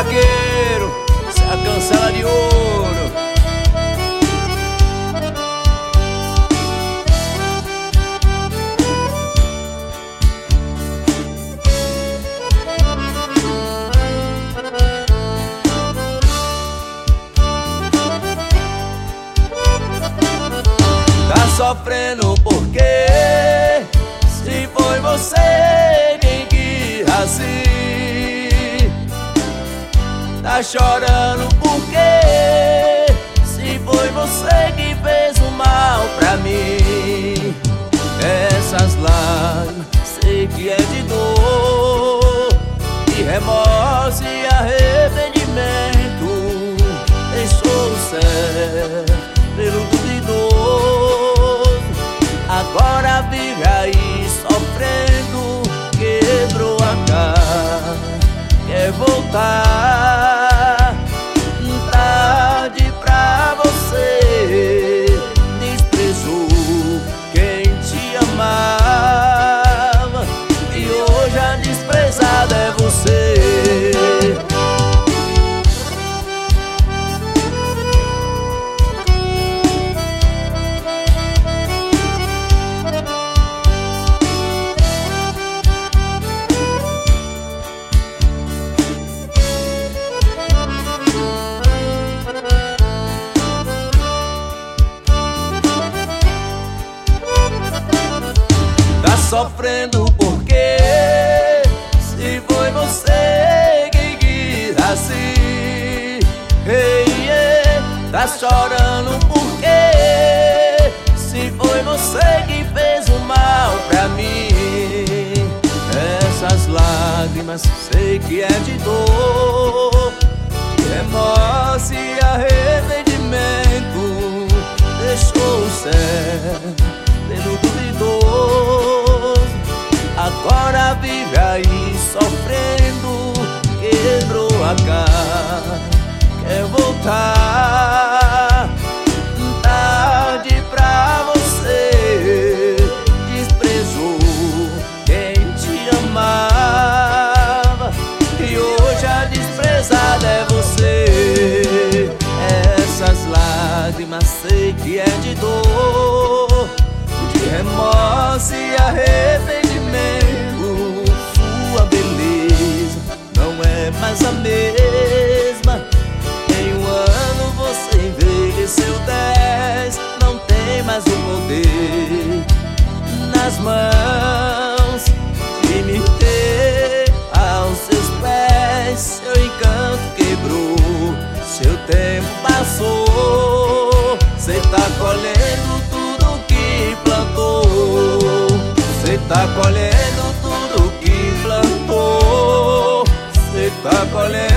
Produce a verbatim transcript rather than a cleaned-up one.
vaqueiro, se a cancela de ouro. Tá sofrendo porque se foi você quem quis assim. Tá chorando porque se foi você que fez o mal pra mim. Essas lágrimas sei que é de dor, de remorso e arrependimento. Deixou o céu pelo duvidoso, agora vive aí sofrendo. Quebrou a cara, quer voltar. Tarde pra você, desprezou quem te amava e hoje a desprezada é você. Sofrendo porque se foi você quem quis assim. Hey, yeah. Tá chorando porque se foi você que fez o mal pra mim. Essas lágrimas sei que é de dor, de remorso e arrependimento. Deixou o céu pelo duvidoso, agora vive aí sofrendo. Quebrou a cara, quer voltar. Tarde pra você, desprezou quem te amava e hoje a desprezada é você. Essas lágrimas sei que é de dor, de remorso e arrependimento. Sua beleza não é mais a mesma. Em um ano você envelheceu dez. Não tem mais o poder nas mãos de me ter aos seus pés. Seu encanto quebrou, seu tempo passou. Cê tá colhendo tudo que plantou. Cê tá colhendo tudo que plantou. Cê tá colhendo